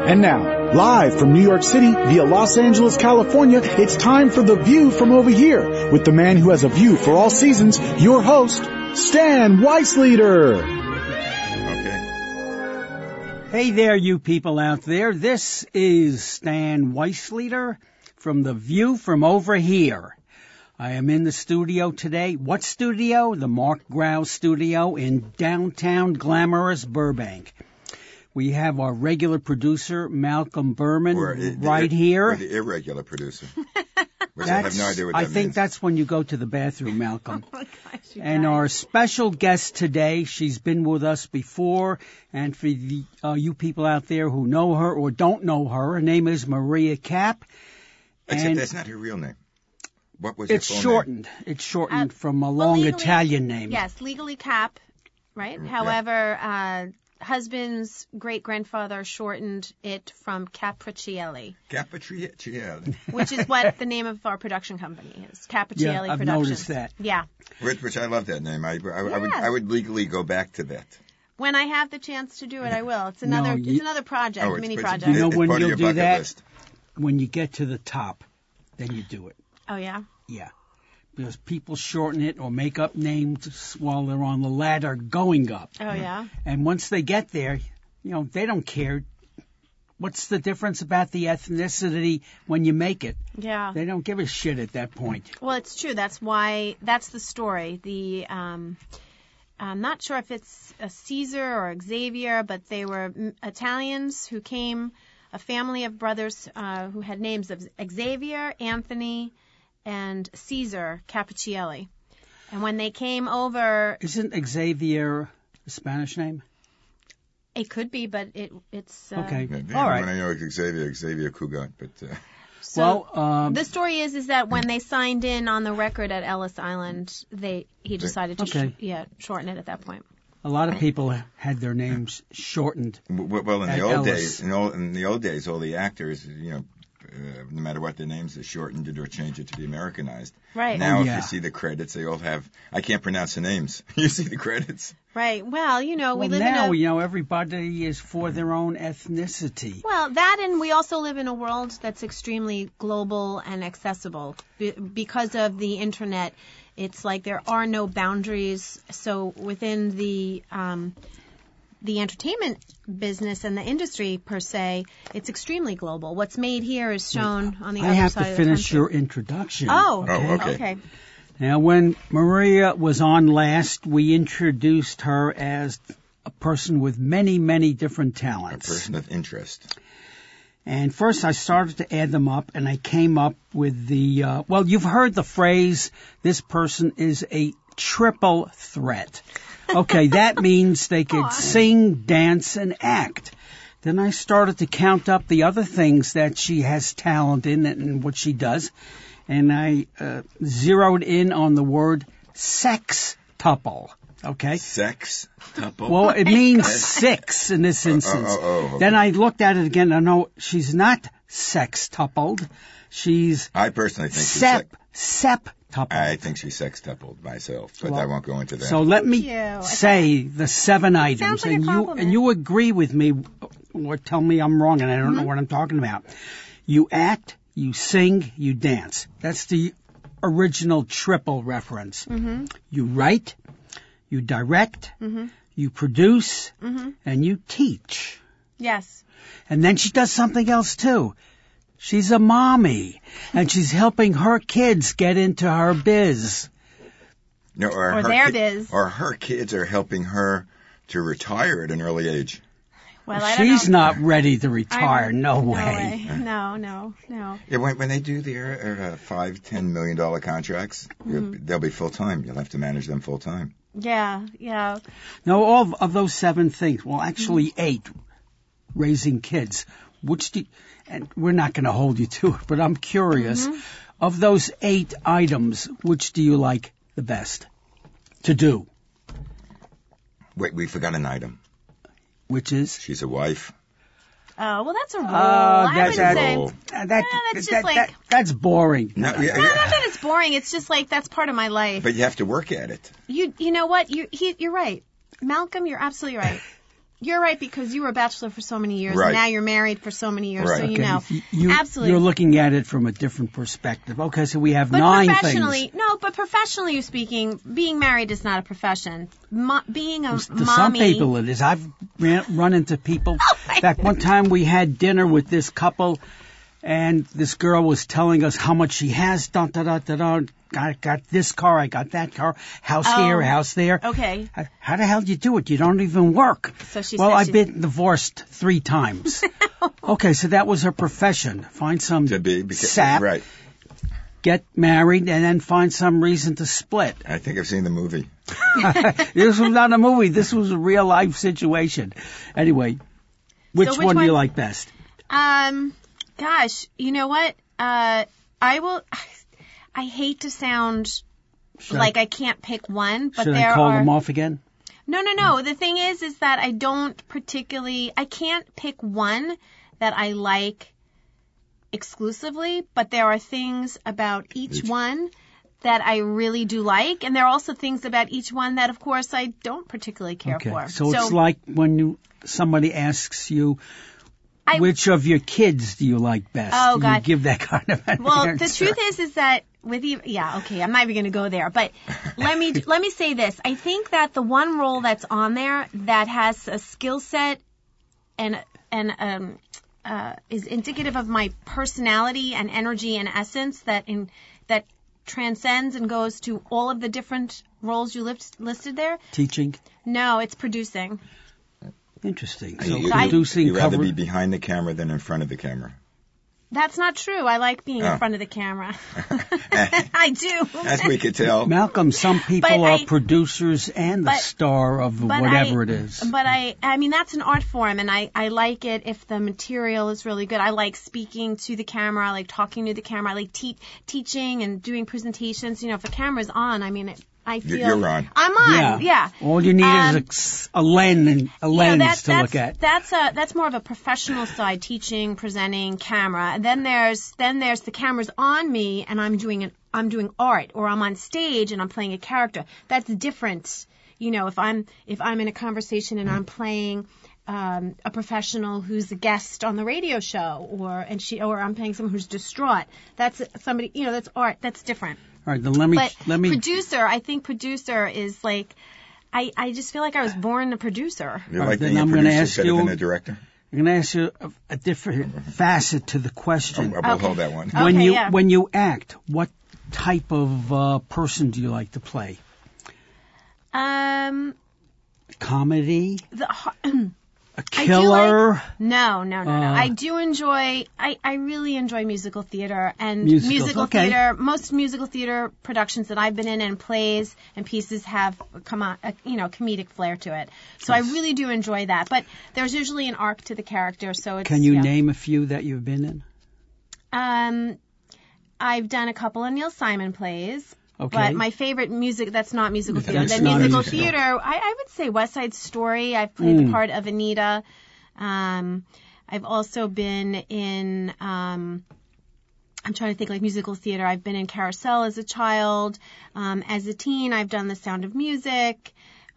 And now, live from New York City via Los Angeles, California, it's time for The View from Over Here with the man who has a view for all seasons, your host, Stan Weissleader. Okay. Hey there, you people out there. This is Stan Weissleader from The View from Over Here. I am in the studio today. What studio? The Mark Grau studio in downtown glamorous Burbank. We have our regular producer, Malcolm Berman, here. Or the irregular producer. Which I have no idea what that means. I think that's when you go to the bathroom, Malcolm. Oh my gosh, and our special guest today, she's been with us before, and for the, you people out there who know her or don't know her name is Maria Kapp. Except that's not her real name. What was her full shortened. name? It's shortened from a long Italian name. Yes, legally Kapp, right? However, husband's great-grandfather shortened it from Capriccielli. Capriccielli. Which is what the name of our production company is, Capriccielli I've Productions. Noticed that. Yeah. Which I love that name. I would legally go back to that. When I have the chance to do it, I will. It's another project, mini project. You know when you'll do that? List. When you get to the top, then you do it. Oh, yeah? Yeah. Because people shorten it or make up names while they're on the ladder going up. Oh, yeah? And once they get there, they don't care. What's the difference about the ethnicity when you make it? Yeah. They don't give a shit at that point. Well, it's true. That's the story. I'm not sure if it's a Caesar or Xavier, but they were Italians who came, a family of brothers who had names of Xavier, Anthony, and Caesar Capriccielli. And when they came over... Isn't Xavier a Spanish name? It could be, but it's... Okay. All right. When I know Xavier Cugat, but... the story is that when they signed in on the record at Ellis Island, he decided to shorten it at that point. A lot of people had their names shortened. Well, in the old days, all the actors, no matter what their names, they shortened it or changed it to be Americanized. Right. Now, if you see the credits, they all have. I can't pronounce the names. You see the credits. Right. Well, we live in everybody is for their own ethnicity. Well, that, and we also live in a world that's extremely global and accessible because of the internet. It's like there are no boundaries. So within the entertainment business and the industry per se, it's extremely global. What's made here is shown on the other side of the country. I have to finish your introduction. Oh, okay. Now, when Maria was on last, we introduced her as a person with many, many different talents. A person of interest. And first I started to add them up, and I came up with the, you've heard the phrase, this person is a triple threat. Okay, that means they could sing, dance, and act. Then I started to count up the other things that she has talent in and what she does, and I zeroed in on the word sextuple. Okay? Sextuple? Well, it means six in this instance. Okay. Then I looked at it again, and no, she's not sextupled. I personally think septupled. I think she's sextupled myself, but I won't go into that. So let me say the 7 items, Sounds like a compliment. and you agree with me or tell me I'm wrong and I don't know what I'm talking about. You act, you sing, you dance. That's the original triple reference. Mm-hmm. You write, you direct, you produce, and you teach. Yes. And then she does something else too. She's a mommy, and she's helping her kids get into her biz. No, or their biz. Or her kids are helping her to retire at an early age. Well, I don't She's know. not ready to retire. No way. No. Yeah, when they do their $5, $10 million contracts, they'll be full time. You'll have to manage them full time. Yeah. No, all of those 7 things. Well, actually 8. Raising kids. And we're not going to hold you to it, but I'm curious. Of those 8 items, which do you like the best to do? Wait, we forgot an item. Which is? She's a wife. Oh, well, that's a rule. That's boring. No, not that it's boring. It's just like that's part of my life. But you have to work at it. You know what? You're right. Malcolm, you're absolutely right. You're right, because you were a bachelor for so many years, Right. and now you're married for so many years, Right. so you Okay, know. Absolutely. You're looking at it from a different perspective. Okay, so we have But 9 professionally, things. no, but professionally speaking, being married is not a profession. Being a To mommy. some people it is. I've run into people. In fact, one time we had dinner with this couple, and this girl was telling us how much she has. Dun, dun, dun, dun, dun. I got this car, I got that car, house here, house there. Okay. How the hell do you do it? You don't even work. So she well, said I've she- been divorced 3 times. Okay, so that was her profession. Find some To be because, sap, right. get married, and then find some reason to split. I think I've seen the movie. This was not a movie. This was a real life situation. Anyway, which which one do you one- like best? Gosh, you know what? I hate to sound like I can't pick one, but Should there I call are. them off again? No. The thing is that I can't pick one that I like exclusively, but there are things about each one that I really do like, and there are also things about each one that, of course, I don't particularly care Okay, for. so it's like when somebody asks you, I- which of your kids do you like best? Oh, You God. give that kind of an Well, answer. the truth is that with you, yeah, okay, I'm not even going to go there, but let me say this. I think that the one role that's on there that has a skill set and is indicative of my personality and energy and essence that transcends and goes to all of the different roles you listed there. Teaching? No, it's producing. Interesting. So You- producing You'd rather cover. be behind the camera than in front of the camera. That's not true. I like being in Oh. front of the camera. I do. As we could tell. Malcolm, some people But are I- producers and the but- star of whatever it is. But I mean, that's an art form, and I like it if the material is really good. I like speaking to the camera. I like talking to the camera. I like teaching and doing presentations. You know, if the camera's on, I mean, I feel You're on. I'm on. Yeah. All you need is a lens to look at. That's more of a professional side, teaching, presenting, camera. And then there's the camera's on me, and I'm doing art, or I'm on stage and I'm playing a character. That's different. You know, if I'm in a conversation and I'm playing a professional who's a guest on the radio show, or I'm playing someone who's distraught. That's somebody. You know, that's art. That's different. All right, then let me. Producer, I think producer is like, I just feel like I was born a producer. You All right, like then being a I'm gonna producer ask better you- than a director? I'm going to ask you a different facet to the question. We'll hold that one. Okay, When you act, what type of person do you like to play? Comedy? A killer? No. I do enjoy. I really enjoy musical theater and Musicals, okay. theater. Most musical theater productions that I've been in and plays and pieces have comedic flair to it. So I really do enjoy that. But there's usually an arc to the character. So it's. Can you name a few that you've been in? I've done a couple of Neil Simon plays. Okay. But my favorite that's not musical theater. That's Then not musical musical. theater, I would say West Side Story. I've played the part of Anita. I've also been in, I'm trying to think like musical theater. I've been in Carousel as a child. As a teen, I've done The Sound of Music.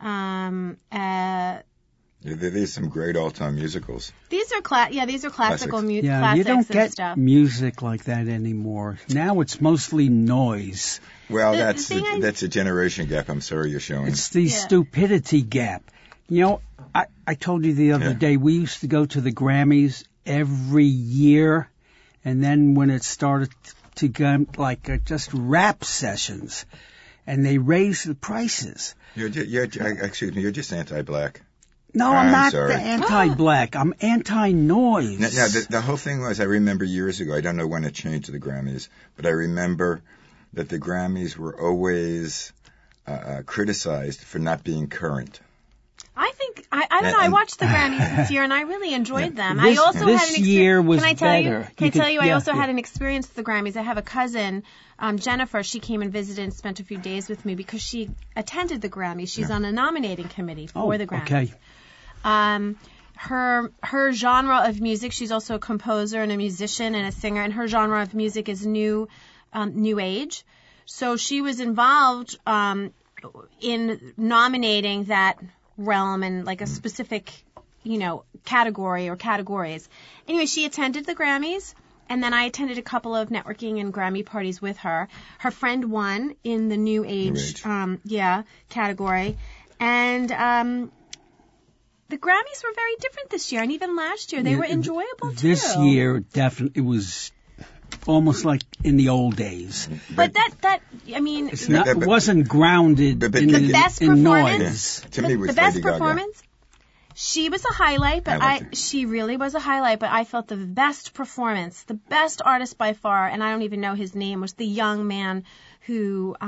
There's some great all-time musicals. These are classical Classics. Yeah, classics you don't and get stuff. music like that anymore. Now it's mostly noise. Well, The that's thing that's a generation gap. I'm sorry you're showing. It's the stupidity gap. You know, I told you the other day, we used to go to the Grammys every year, and then when it started to go just rap sessions, and they raised the prices. Excuse me, you're just anti-black. No, I'm not sorry. anti-black. I'm anti-noise. Now, the whole thing was, I remember years ago, I don't know when it changed to the Grammys, but I remember that the Grammys were always criticized for not being current. I think I don't know. I watched the Grammys this year and I really enjoyed them. This- I also this had an year was Can I tell better. you? Can I tell you? I also yeah. had an experience with the Grammys. I have a cousin, Jennifer. She came and visited and spent a few days with me because she attended the Grammys. She's on a nominating committee for the Grammys. Okay. Her genre of music. She's also a composer and a musician and a singer. And her genre of music is new age. So she was involved in nominating that realm and like a specific, category or categories. Anyway, she attended the Grammys, and then I attended a couple of networking and Grammy parties with her. Her friend won in the New Age. Category. And the Grammys were very different this year, and even last year they were enjoyable too. This year, definitely, it was almost like in the old days. But it wasn't grounded in noise. To me, it was the best Lady Gaga. performance. She was a highlight, but she really was a highlight. But I felt the best performance, the best artist by far, and I don't even know his name, was the young man who,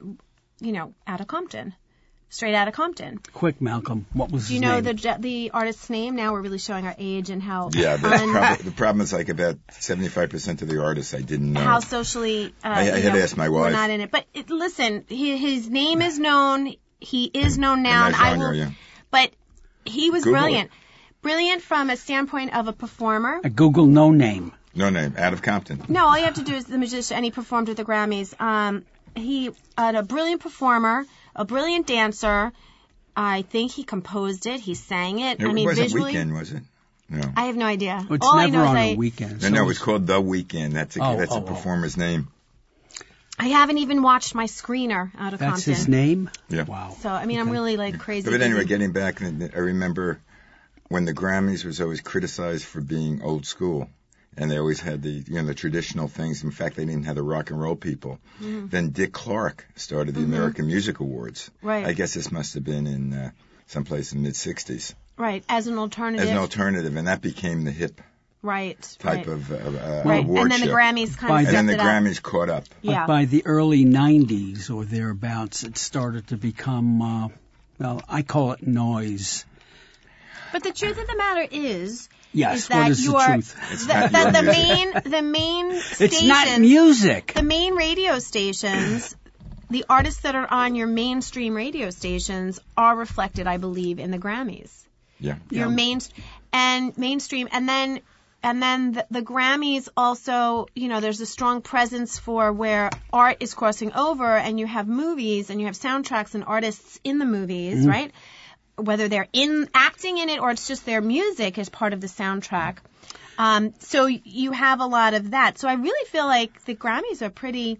out of Compton. Straight out of Compton. Quick, Malcolm. What was his name? Do you know the artist's name? Now we're really showing our age and how... Yeah, the problem is like about 75% of the artists I didn't know. How socially... I had to ask my wife. We're not in it. But listen, his name is known. He is known now. In that genre, But he was Google brilliant. Brilliant from a standpoint of a performer. A Google no name. No name. Out of Compton. No, all you have to do is the musician, and he performed at the Grammys. He a brilliant performer, a brilliant dancer. I think he composed it. He sang it. It wasn't visually. Weekend, was it? No. I have no idea. It's all never I know on is a weekend. No, it was called The Weeknd. That's a performer's name. I haven't even watched my screener out of Compton. That's his name? Yeah. Wow. So, I'm really crazy. But anyway, getting back, I remember when the Grammys was always criticized for being old school. And they always had the traditional things. In fact, they didn't have the rock and roll people. Mm-hmm. Then Dick Clark started the American Music Awards. Right. I guess this must have been in someplace in the mid-'60s. Right, as an alternative. And that became the hip type of award And then the show. Grammys kind of And then the stepped it up. Grammys caught up. Yeah. But by the early 90s or thereabouts, it started to become, I call it noise. But the truth of the matter is... Yes, that what is the truth? The main stations, it's not music. The main radio stations, the artists that are on your mainstream radio stations are reflected, I believe, in the Grammys. Yeah. Your mainstream, and then the Grammys also, there's a strong presence for where art is crossing over, and you have movies and you have soundtracks and artists in the movies, right? Whether they're acting in it or it's just their music as part of the soundtrack. So you have a lot of that. So I really feel like the Grammys are pretty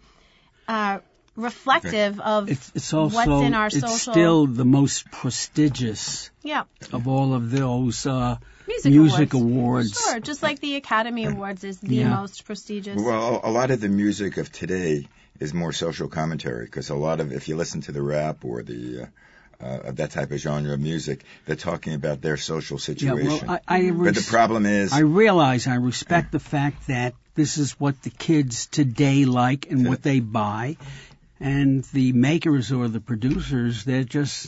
reflective of it's also, what's in our social... It's still the most prestigious of all of those music awards. Sure, just like the Academy Awards is the most prestigious. Well, a lot of the music of today is more social commentary because a lot of, if you listen to the rap or the... that type of genre of music, they're talking about their social situation. Yeah, but the problem is... I respect the fact that this is what the kids today like and what they buy. And the makers or the producers, they're just,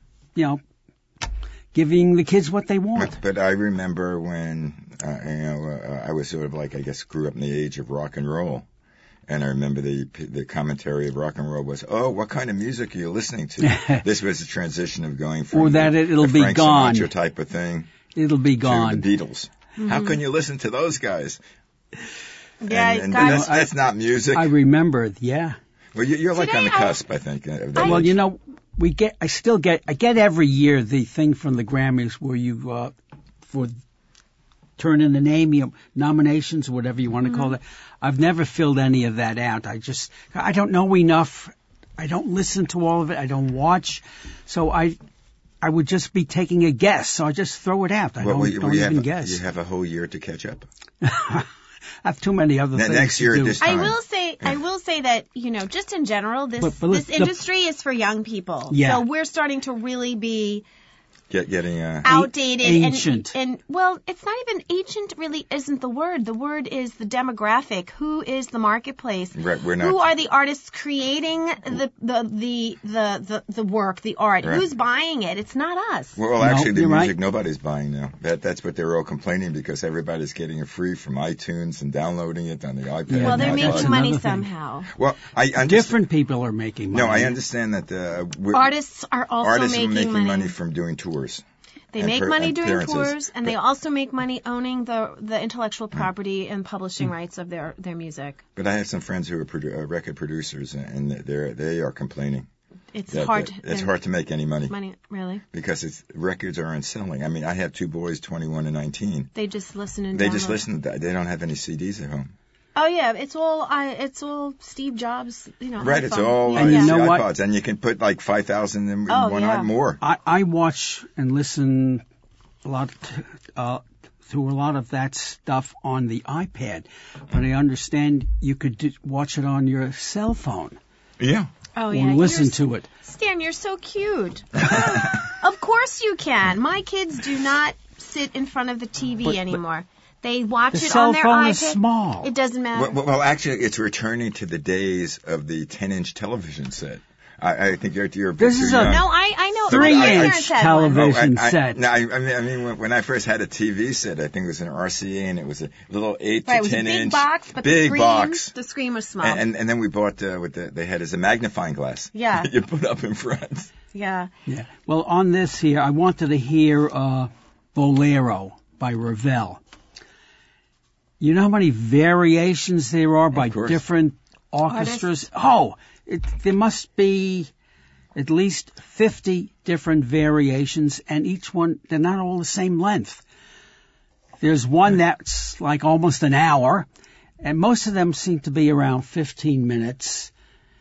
giving the kids what they want. But I remember when, I was sort of like, I guess, grew up in the age of rock and roll. And I remember the commentary of rock and roll was, "Oh, what kind of music are you listening to?" This was the transition of going from or that it'll the be Frank gone Sinatra type of thing. It'll be gone. To the Beatles. Mm-hmm. How can you listen to those guys? Yeah, and that's not music. I remember, yeah. Well, you're like on the cusp, I think. Well, I get every year the thing from the Grammys where you turn in the name, nominations, whatever you want to call it. I've never filled any of that out. I don't know enough. I don't listen to all of it. I don't watch. So I would just be taking a guess. So I just throw it out. I don't even guess. You have a whole year to catch up. I have too many other things next year to do. At this time. I will say that, just in general, this industry is for young people. Yeah. So we're starting to really be getting outdated ancient. And well, it's not even ancient. Really, isn't the word. The word is the demographic. Who is the marketplace? Right, we're not. Who are the artists creating the work, the art? Right. Who's buying it? It's not us. Well, actually, the music right. Nobody's buying now. That's what they're all complaining because everybody's getting it free from iTunes and downloading it on the iPad. Yeah, well, they're making money thing. somehow. Well, I understand. Different people are making money. No, I understand that artists are also making money from doing tours. They make money doing tours, and they also make money owning the intellectual property and publishing rights of their music. But I have some friends who are record producers, and they are complaining. it's that, hard. it's hard to make any money Money, really? because records aren't selling. I mean, I have 2 boys, 21 and 19. They just listen and They download. just listen to that. They don't have any CDs at home. Oh yeah, it's all Steve Jobs. Right, it's iPhone. all And you it's know the what? iPods, and you can put like 5,000 in Oh, one yeah. night more. I watch and listen a lot to a lot of that stuff on the iPad, but I understand you could watch it on your cell phone Yeah. Oh or yeah, listen to it. Stan, you're so cute. Of course you can. My kids do not sit in front of the TV But- anymore. They watch The it cell on their phone iPad. is small. It doesn't matter. Well, actually, it's returning to the days of the 10-inch television set. I think you're a bit This too is a young. No, I know. 3-inch My parents had one. television set. No, I mean, when I first had a TV set, I think it was an RCA, and it was a little 8 Right, to it was a 10 big inch, box, but big the screen was small. And then we bought what they had as a magnifying glass. Yeah. You put up in front. Yeah. Yeah. Well, on this here, I wanted to hear Bolero by Ravel. You know how many variations there are by course. different orchestras? Oh, there must be at least 50 different variations, and each one, they're not all the same length. There's one that's like almost an hour, and most of them seem to be around 15 minutes.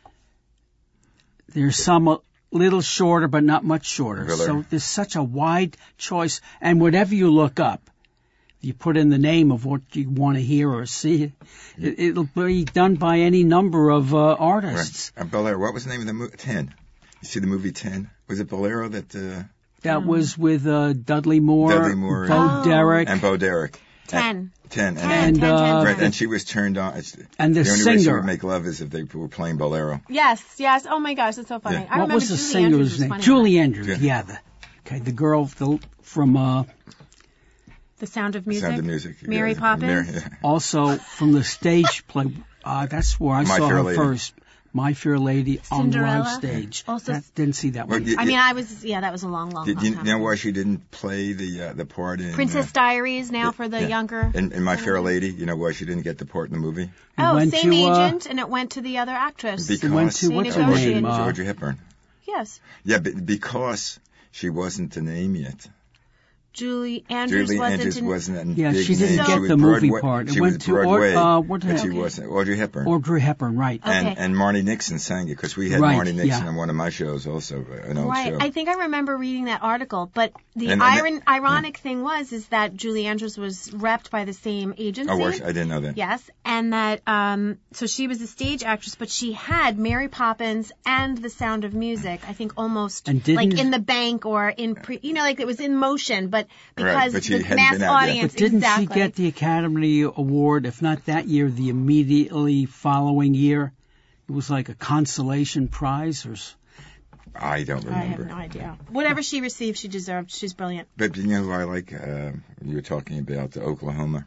There's some a little shorter, but not much shorter. Really? So there's such a wide choice, and whatever you look up, you put in the name of what you want to hear or see. It'll be done by any number of artists. Right. Bolero. What was the name of the movie? 10. You see the movie 10? Was it Bolero that? That was with Dudley Moore, Dudley Moore, Bo Derek, and Bo Derek. 10. 10. And, Right, and she was turned on. and the only way she singer. would make love is if they were playing Bolero. Yes. Oh my gosh, that's so funny. Yeah. I What remember was the Julie Andrews singer's was name? funny. Julie Andrews. Yeah. Yeah. The girl from The Sound of Music. Sound of Music. Mary Yeah. Poppins. Yeah. also from the stage play. That's where I My saw Fair her Lady. first. My Fair Lady on the live Cinderella. stage. Also- Didn't see that Well, one. you- I mean, that was a long Did you time know ago. why she didn't play the part in Princess Diaries now for the yeah. younger. in My Fair Lady? You know why she didn't get the part in the movie? Oh, went same to, agent, and it went to the other actress. Because went to, what's her negotiated. name? Audrey Hepburn. Yes. Yeah, but because she wasn't a name yet. Julie Andrews wasn't a Yeah, big she didn't name. get She was the movie Broadway- part. It She went was to Broadway, what but she happened? wasn't. Audrey Hepburn. Audrey Hepburn, right. Okay. And Marnie Nixon sang it because we had Right, Marnie Nixon yeah. on one of my shows also, an old Right. show. I think I remember reading that article, but the And- ironic thing is that Julie Andrews was repped by the same agency. Oh, I didn't know that. Yes, and that so she was a stage actress, but she had Mary Poppins and The Sound of Music. I think almost And didn't- like in the bank or in like it was in motion, but because Right, but she the hadn't mass been out yet. audience But didn't exactly. she get the Academy Award, if not that year, the immediately following year? It was like a consolation prize or... I don't I have remember. no idea. Whatever she received, she deserved. She's brilliant. But you know who I like? You were talking about Oklahoma.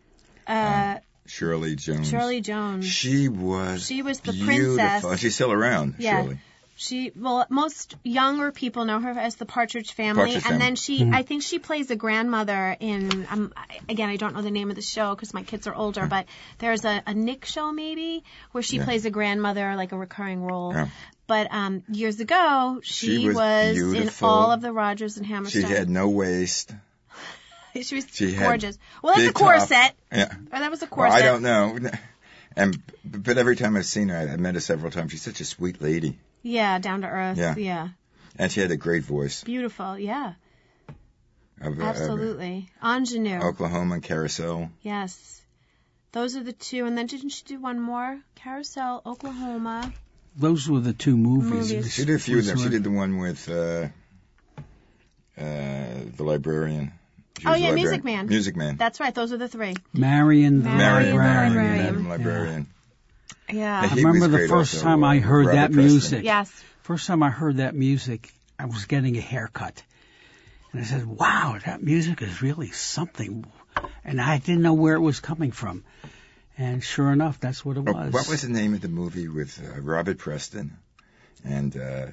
Shirley Jones. Shirley Jones. She was She was the beautiful. princess. And she's still around, Yeah. Shirley. Most younger people know her as the Partridge Family, Partridge and then Family. I think she plays a grandmother in. Again, I don't know the name of the show because my kids are older, but there's a Nick show maybe where she Yeah. plays a grandmother, like a recurring role. Yeah. But years ago, she was in beautiful. all of the Rodgers and She Hammerstein. had no waist. She was She had gorgeous. Well, that's a big corset. top. Yeah. Or that was a Well, corset. I don't know. But every time I've seen her, I've met her several times. She's such a sweet lady. Yeah, down to earth. Yeah. Yeah. And she had a great voice. Beautiful. Yeah. Of, Absolutely. Ingenue. Oklahoma and Carousel. Yes. Those are the two. And then didn't she do one more? Carousel, Oklahoma. Those were the two movies. Movies. She did a few of them. She Were- did the one with the librarian. She Oh, was yeah, the Music librarian. Man. Music Man. That's right. Those are the three. Marion the Marion the Librarian. Librarian. Librarian. Yeah. He I remember was the great first also, time I heard Robert that Preston. music. Yes. First time I heard that music, I was getting a haircut. And I said, wow, that music is really something. And I didn't know where it was coming from. And sure enough, that's what it Oh, was. what was the name of the movie with Robert Preston and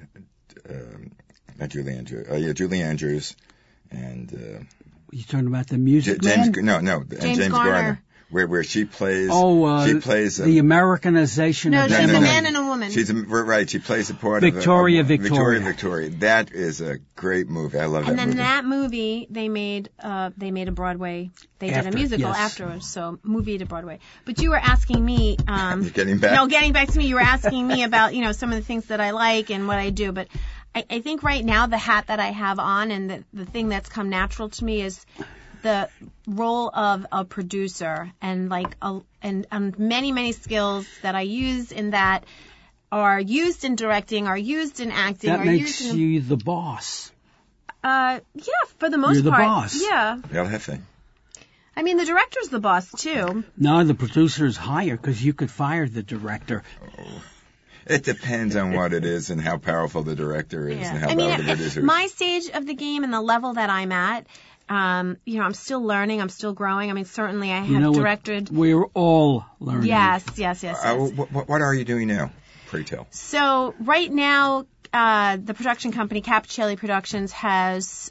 not Julie Andrews? Julie Andrews and You talking about the music James. man? No, and James James Garner. Garner. where she plays. She plays the Americanization No, of she's Emily. a man and a woman. She's right. She plays the part Victoria. of Victoria. That is a great movie. I love that movie. And then that movie, they made a Broadway. They did a musical afterwards, so movie to Broadway. But you were asking me. Getting back. No, getting back to me. You were asking me about some of the things that I like and what I do. But I think right now the hat that I have on and the thing that's come natural to me is the role of a producer and many skills that I use in that are used in directing, are used in acting. That makes you the boss. Yeah, for the most You're the part. boss. Yeah. El Jefe. I mean, the director's the boss too. No, the producer's higher because you could fire the director. It depends on what it is and how powerful the director is and how powerful the producer is. My stage of the game and the level that I'm at, I'm still learning. I'm still growing. I mean, certainly I have directed. We're all learning. Yes. What are you doing now? Pray tell. So right now, the production company, Capicelli Productions, has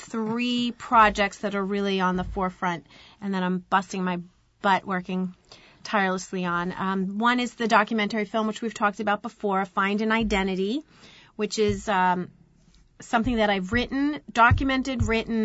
3 projects that are really on the forefront and that I'm busting my butt working tirelessly on. One is the documentary film, which we've talked about before, Find an Identity, which is something that I've documented,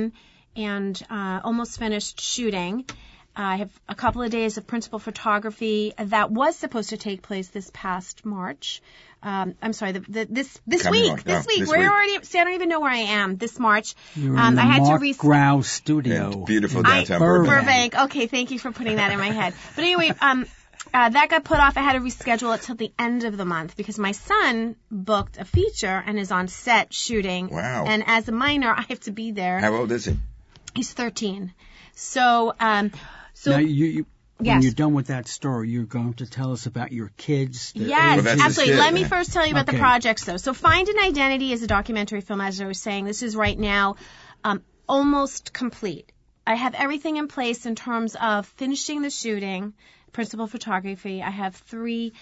and almost finished shooting. I have a couple of days of principal photography that was supposed to take place this past March. I'm sorry, this week. We're already. See, I don't even know where I am. This March. You're in the Mark Grau studio. In beautiful downtown Burbank. Okay, thank you for putting that in my head. But anyway, that got put off. I had to reschedule it till the end of the month because my son booked a feature and is on set shooting. Wow. And as a minor, I have to be there. How old is he? He's 13. So. Now when you're done with that story, you're going to tell us about your kids. Yes, absolutely. Let me first tell you about the projects, though. So Find an Identity is a documentary film, as I was saying. This is right now almost complete. I have everything in place in terms of finishing the shooting, principal photography. I have 3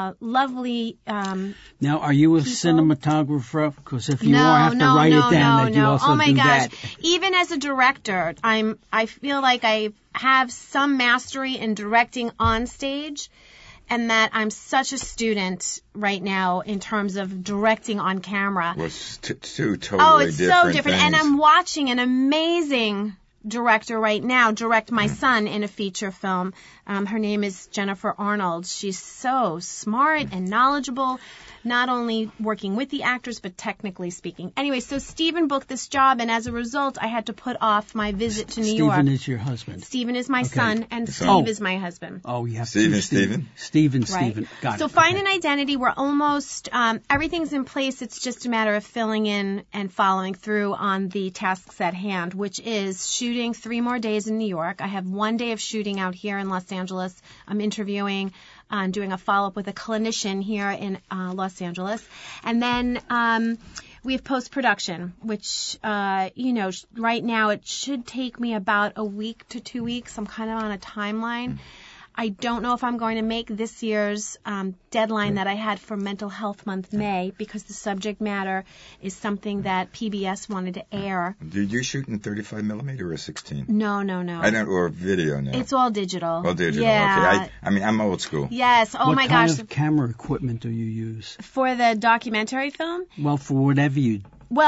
lovely Now, are you a cinematographer? Because if you are, I have to write it down that you also do that. Even as a director, I feel like I have some mastery in directing on stage, and that I'm such a student right now in terms of directing on camera. Well, it's two totally it's different so different. things. And I'm watching an amazing director right now direct my son in a feature film. Her name is Jennifer Arnold. She's so smart and knowledgeable, not only working with the actors, but technically speaking. Anyway, so Stephen booked this job, and as a result, I had to put off my visit to New York. Stephen is your husband. Stephen is my son, and Steve is my husband. Oh, you have Stephen. Stephen. Right. Got it. So Find an Identity, we're almost, everything's in place. It's just a matter of filling in and following through on the tasks at hand, which is shooting 3 more days in New York. I have 1 day of shooting out here in Los Angeles. I'm interviewing and doing a follow-up with a clinician here in Los Angeles. And then we have post-production, which, right now it should take me about a week to 2 weeks. I'm kind of on a timeline. I don't know if I'm going to make this year's deadline that I had for Mental Health Month, May, because the subject matter is something that PBS wanted to air. Did you shoot in 35 millimeter or 16? No. I don't, or video now. It's all digital. All digital. Yeah. Okay. I'm old school. Yes. Oh my gosh. What kind of camera equipment do you use? For the documentary film? Well, for whatever you do.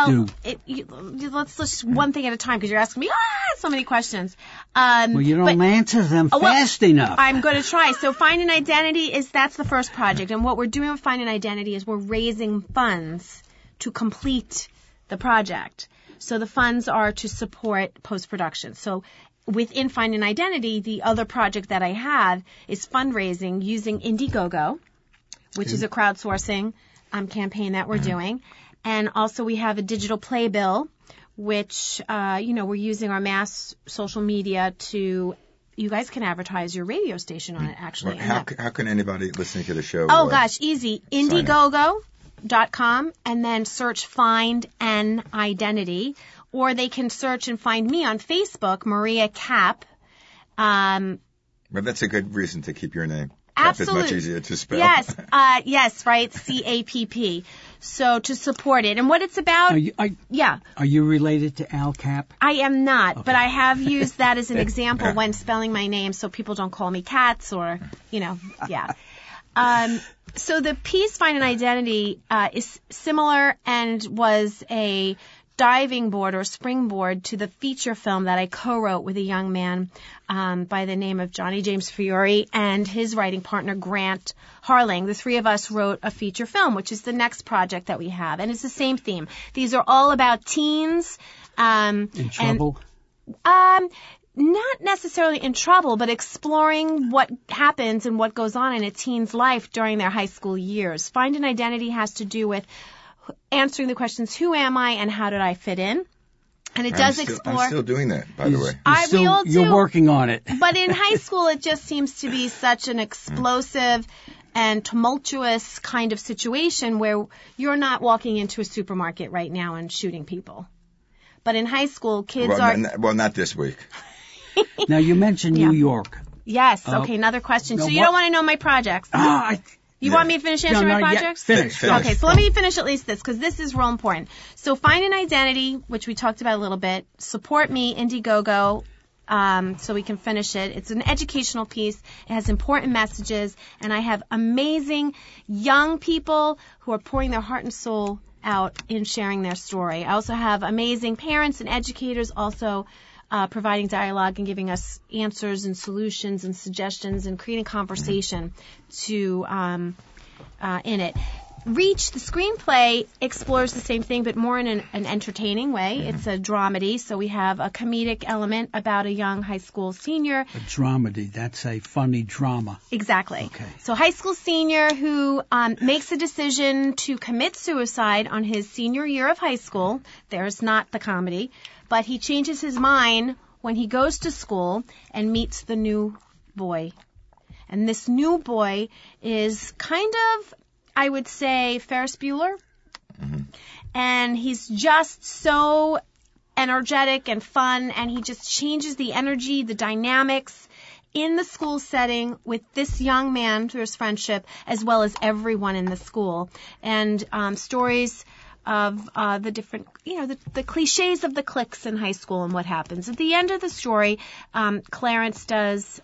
Let's just one thing at a time because you're asking me so many questions. Well, you don't answer them fast enough. I'm going to try. So Find an Identity that's the first project, and what we're doing with Find an Identity is we're raising funds to complete the project. So the funds are to support post-production. So within Find an Identity, the other project that I have is fundraising using Indiegogo, which is a crowdsourcing campaign that we're doing. And also we have a digital playbill, which, we're using our mass social media to, you guys can advertise your radio station on it, actually. Well, how can anybody listening to the show? Easy. Indiegogo.com, and then search Find an Identity. Or they can search and find me on Facebook, Maria Kapp. Well, that's a good reason to keep your name. Absolutely. It's much easier to spell. Yes, right, CAPP. So to support it. And what it's about, Are you related to Al Cap? I am not, but I have used that as an example when spelling my name so people don't call me Katz or, So the piece, Find an Identity, is similar and was a diving board or springboard to the feature film that I co-wrote with a young man by the name of Johnny James Fiore and his writing partner Grant Harling. The three of us wrote a feature film, which is the next project that we have, and it's the same theme. These are all about teens. In trouble? Not necessarily in trouble, but exploring what happens and what goes on in a teen's life during their high school years. Find an Identity has to do with answering the questions, who am I and how did I fit in? And it does explore. I'm still doing that, by the way. We all do. You're working on it. But in high school, it just seems to be such an explosive and tumultuous kind of situation where you're not walking into a supermarket right now and shooting people. But in high school, kids are... Well, not this week. Now, you mentioned New York. Yes. Okay, another question. So you don't want to know my projects? You want me to finish answering my projects? Finish. Okay, so let me finish at least this, because this is real important. So Find an Identity, which we talked about a little bit. Support me, Indiegogo, so we can finish it. It's an educational piece. It has important messages, and I have amazing young people who are pouring their heart and soul out in sharing their story. I also have amazing parents and educators also providing dialogue and giving us answers and solutions and suggestions and creating conversation to in it. Reach, the screenplay, explores the same thing, but more in an entertaining way. It's a dramedy, so we have a comedic element about a young high school senior. A dramedy, that's a funny drama. Exactly. Okay. So high school senior who makes a decision to commit suicide on his senior year of high school. There's not the comedy. But he changes his mind when he goes to school and meets the new boy. And this new boy is kind of, I would say, Ferris Bueller. Mm-hmm. And he's just so energetic and fun, and he just changes the energy, the dynamics in the school setting with this young man through his friendship, as well as everyone in the school. And stories of the different, the cliches of the cliques in high school and what happens. At the end of the story, Clarence does,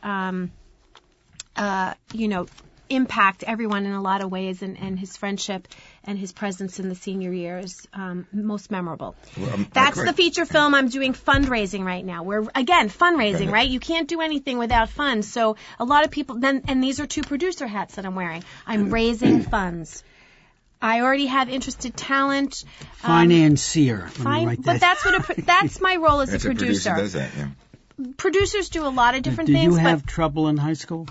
impact everyone in a lot of ways, and his friendship and his presence in the senior year is most memorable. Well, that's the feature film. I'm doing fundraising right now. We're, again, fundraising, right? You can't do anything without funds. So a lot of people, and these are two producer hats that I'm wearing. I'm raising funds. I already have interested talent. Financier. But that's my role as a producer. Does that, yeah. Producers do a lot of different things. Did you have trouble in high school?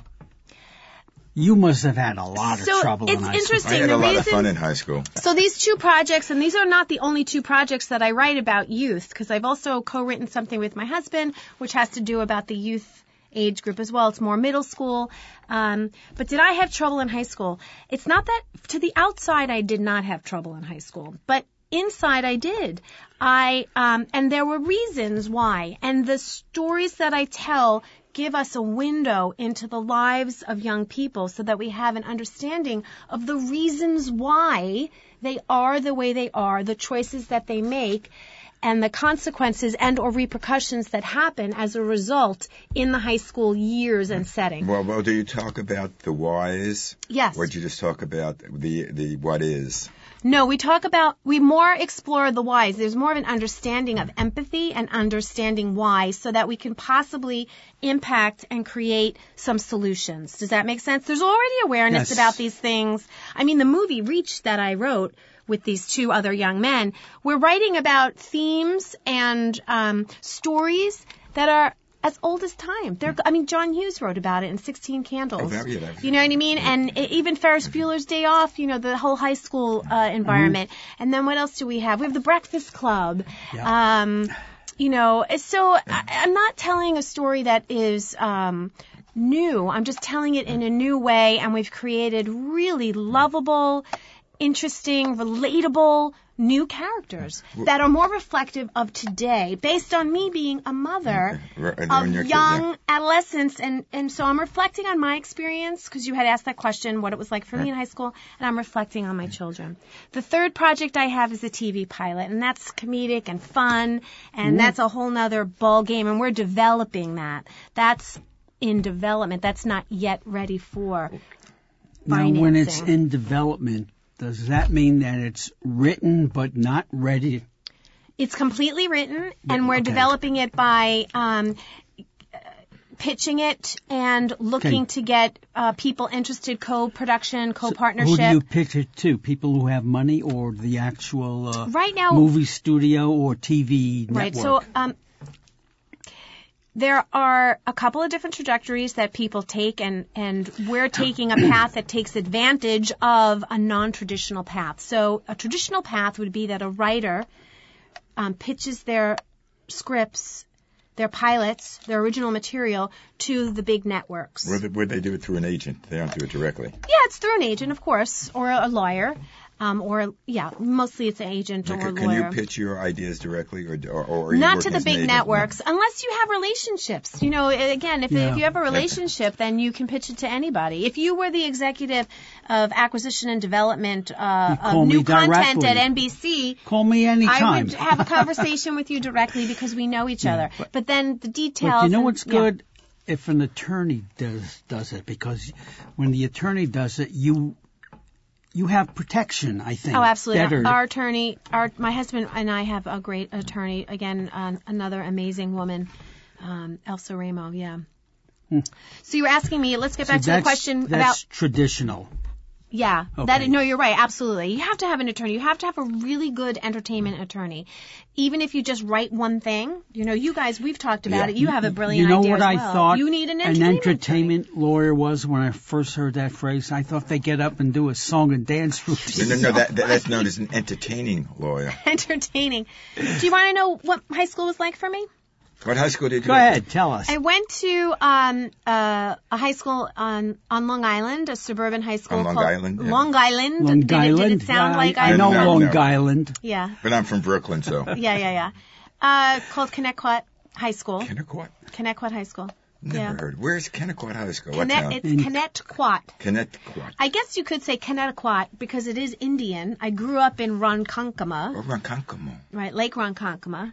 You must have had a lot of trouble in high school. It's interesting. I had a lot of fun in high school. So these two projects, and these are not the only two projects that I write about youth, because I've also co-written something with my husband, which has to do about the youth age group as well. It's more middle school. But did I have trouble in high school? It's not that to the outside I did not have trouble in high school, but inside I did. And there were reasons why. And the stories that I tell give us a window into the lives of young people so that we have an understanding of the reasons why they are the way they are, the choices that they make, and the consequences and or repercussions that happen as a result in the high school years and setting. Well, do you talk about the whys? Yes. Or do you just talk about the what is? No, we more explore the whys. There's more of an understanding of empathy and understanding why so that we can possibly impact and create some solutions. Does that make sense? There's already awareness about these things. I mean, the movie Reach that I wrote with these two other young men, we're writing about themes and stories that are as old as time. John Hughes wrote about it in 16 Candles. Oh, very good. You know what I mean? And even Ferris Bueller's Day Off, the whole high school environment. Mm-hmm. And then what else do we have? We have the Breakfast Club. Yeah. So I'm not telling a story that is new. I'm just telling it in a new way, and we've created really lovable, interesting, relatable new characters that are more reflective of today, based on me being a mother of young adolescents. And so I'm reflecting on my experience, because you had asked that question, what it was like for me in high school, and I'm reflecting on my children. The third project I have is a TV pilot, and that's comedic and fun, and that's a whole nother ball game, and we're developing that. That's in development. That's not yet ready for financing. Now, when it's in development, does that mean that it's written but not ready? It's completely written, and we're developing it by pitching it and looking to get people interested, co-production, co-partnership. Who do you pitch it to? People who have money, or the actual right now, movie studio or TV network? Right. So there are a couple of different trajectories that people take, and we're taking a path that takes advantage of a non-traditional path. So a traditional path would be that a writer pitches their scripts, their pilots, their original material to the big networks. Would they do it through an agent? They don't do it directly. Yeah, it's through an agent, of course, or a lawyer. Mostly it's an agent or a lawyer. Can you pitch your ideas directly, or not to the big networks, unless you have relationships. You know, again, if you have a relationship, then you can pitch it to anybody. If you were the executive of acquisition and development of new content at NBC, call me anytime. I would have a conversation with you directly, because we know each other. But then the details. But you know what's good? If an attorney does it, because when the attorney does it, you have protection, I think. Oh, absolutely. Better. Our attorney, my husband and I have a great attorney. Again, another amazing woman, Elsa Ramo. Yeah. So you were asking me. Let's get back to the question about. That's traditional. Yeah. Okay. No, you're right. Absolutely. You have to have an attorney. You have to have a really good entertainment attorney. Even if you just write one thing, you guys, we've talked about it. You have a brilliant idea. You know what as I well. thought You need an entertainment lawyer was when I first heard that phrase? I thought they get up and do a song and dance routine. No, that's known as an entertaining lawyer. Entertaining. Do you want to know what high school was like for me? What high school did you go ahead, tell us. I went to a high school on Long Island, a suburban high school. On Long Island? Yeah. Long Island. Long Did Island? it sound like I know Long Island. Yeah. But I'm from Brooklyn, so. Yeah. Called Kennequot High School. Kennequot High School. Never heard. Where's Kennequot High School? It's Kennequot. Kennequot. I guess you could say Kennequot because it is Indian. I grew up in Ronkonkoma. Oh, Ronkonkoma. Right, Lake Ronkonkoma.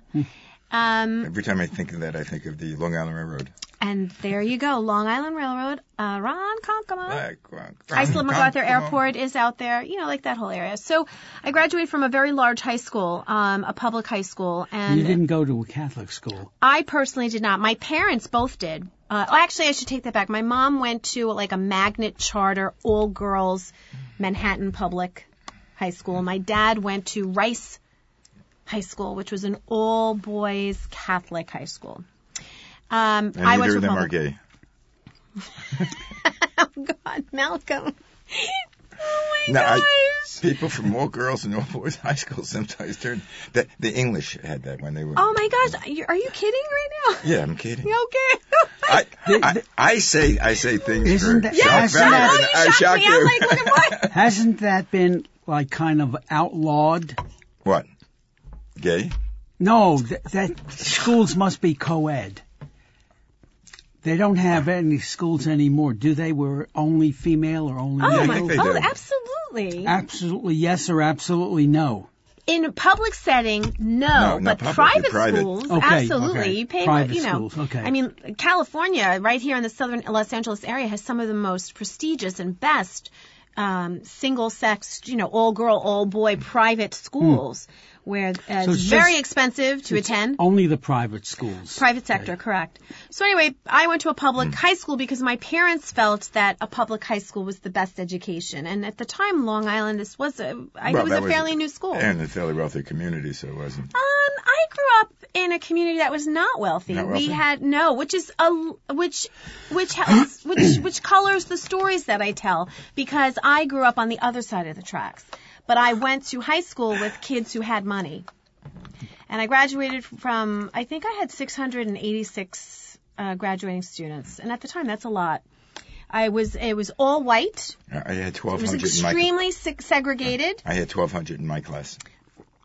Every time I think of that, I think of the Long Island Railroad. And there you go, Long Island Railroad, Ronkonkoma. Islip MacArthur Airport is out there, like that whole area. So I graduated from a very large high school, a public high school. And you didn't go to a Catholic school? I personally did not. My parents both did. Actually, I should take that back. My mom went to a magnet charter, all-girls, Manhattan public high school. My dad went to Rice High School, which was an all-boys Catholic high school. And I went neither to of them are gay. Oh, God, Malcolm. Oh, my gosh. People from all girls and all boys high school sometimes turn. The English had that when they were. Oh, my gosh. Are you kidding right now? Yeah, I'm kidding. Okay. I say things. Isn't that, yeah, you shocked me. I'm like, what? Hasn't that been kind of outlawed? What? Gay? No, that schools must be co-ed. They don't have any schools anymore, do they? Where only female or only male? I think they do. Absolutely. Absolutely yes or absolutely no. In a public setting, no, but private schools, absolutely. Okay. You pay private schools. Okay. I mean, California, right here in the southern Los Angeles area, has some of the most prestigious and best single-sex, all-girl, all-boy private schools. Where it's very expensive to attend. Only the private schools. Private sector, correct. So anyway, I went to a public high school because my parents felt that a public high school was the best education. And at the time, Long Island, it was a fairly new school. And a fairly wealthy community, so it wasn't. I grew up in a community that was not wealthy. We had which colors the stories that I tell, because I grew up on the other side of the tracks. But I went to high school with kids who had money. And I graduated from, I think I had 686 graduating students. And at the time, that's a lot. It was all white. I had 1,200 It was extremely segregated. I had 1,200 in my class.